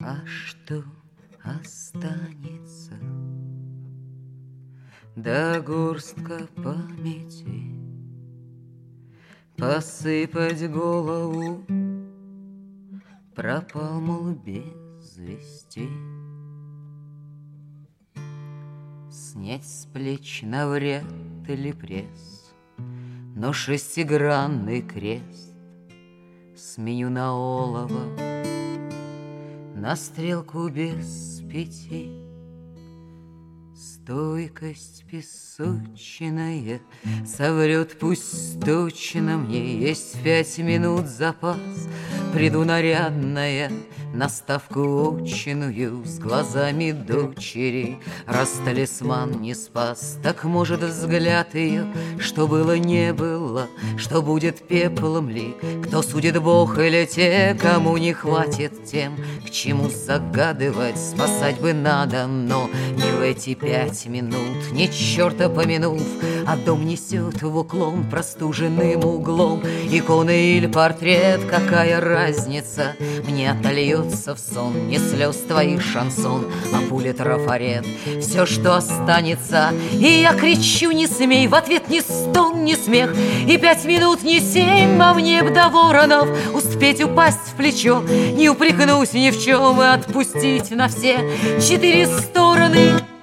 А что останется? Да горстка памяти. Посыпать голову пропал, мол, без вести. Снять с плеч навряд ли пресс, но шестигранный крест сменю на олово, на стрелку без пяти. Стойкость песочная соврет, пусть точно мне. Есть 5 минут запас, приду нарядная на ставку очную с глазами дочери. Раз талисман не спас, так может взгляд ее, что было не было, что будет пеплом ли? Кто судит, Бог или те, кому не хватит тем, к чему загадывать? Спасать бы надо, но не в эти 5 минут, ни черта помянув, а дом несет в уклон простуженным углом. Икона или портрет, какая разница? Мне отольется в сон не слез твоих шансон, а пуля трафарет, все, что останется. И я кричу: не смей, в ответ ни стон, ни смех. И 5 минут, не 7, а мне б до воронов успеть упасть в плечо, не упрекнусь ни в чем и отпустить на все 4 стороны.